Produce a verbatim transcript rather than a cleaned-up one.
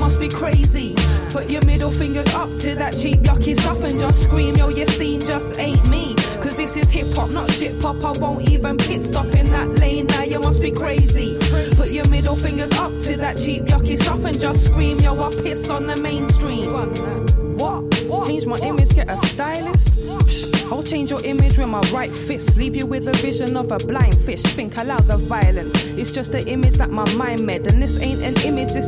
must be crazy. Put your middle fingers up to that cheap yucky stuff and just scream, yo, your scene just ain't me. Cause this is hip hop, not shit pop. I won't even pit stop in that lane. Now you must be crazy. Put your middle fingers up to that cheap yucky stuff and just scream, yo, I piss on the mainstream. What? Change my image, get a stylist? Psh, I'll change your image with my right fist. Leave you with the vision of a blind fish. Think allow the violence. It's just the image that my mind made. And this ain't an image, this